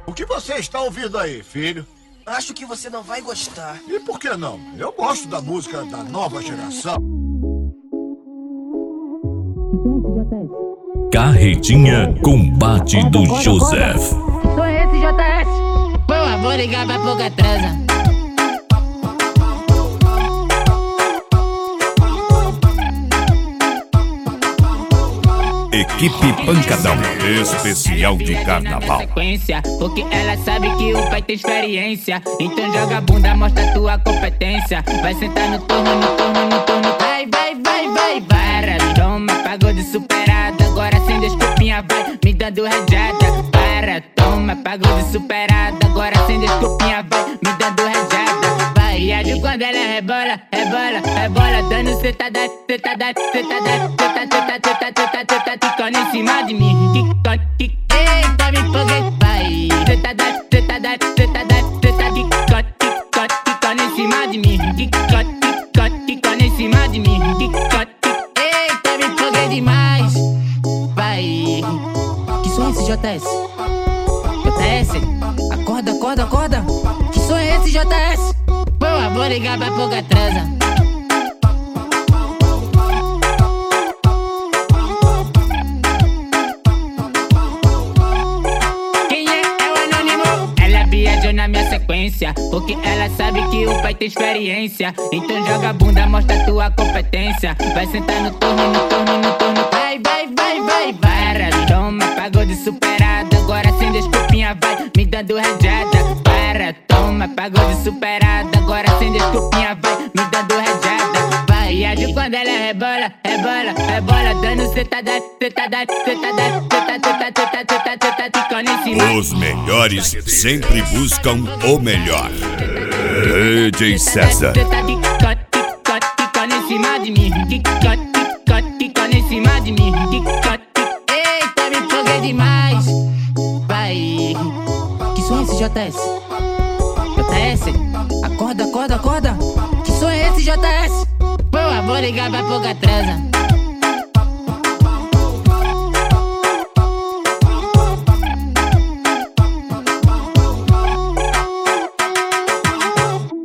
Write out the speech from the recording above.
O que você está ouvindo aí, filho? Acho que você não vai gostar. E por que não? Eu gosto da música da nova geração. Carretinha Combate do Joseph. Sou esse, JS. Pô, vou ligar pra pouca transa. Equipe Pancadão, especial de carnaval. Sequência, porque ela sabe que o pai tem experiência. Então joga a bunda, mostra tua competência. Vai sentar no turno, no turno, no turno. Vai, vai, vai, vai, vai. Toma, pagou de superada. Agora sem desculpinha vai me dando rajada. Para, toma, pagou de superada. Agora sem desculpinha vai me dando rajada. E age quando ela rebola, rebola, rebola. Dando cetada, cetada, cetada, cetada, ticando em cima de mim. Eita, me empolguei, vai. Cetada, cetada, cetada, cetada, ticando em cima de mim. Ticando em cima de mim. Eita, me empolguei demais, vai. Que som é esse, JS? JS, acorda, acorda, acorda. Que som é esse, JS? Boa, vou ligar pra pouca transa. Quem é? É o anônimo. Ela viajou na minha sequência, porque ela sabe que o pai tem experiência. Então joga a bunda, mostra tua competência. Vai sentar no turno, no turno, no turno. Vai, vai, vai, vai, vai. Toma, pagou de superada. Agora sem desculpinha vai me dando rajada. Para, toma, pagou de superada. Agora sem desculpinha vai me dando rajada. Vai, e age quando ela rebola, rebola, rebola. Dando cetada, cetada, cetada, cetada, cetada, ticando em cima. Os melhores sempre buscam o melhor. DJ César. Ticando em cima de mim. Ticando em cima de mim. Eita, me empolguei demais. Vai. Que som é esse, JS? JS, acorda, acorda, acorda. Que som é esse, JS? Boa, vou ligar pra pouca transa.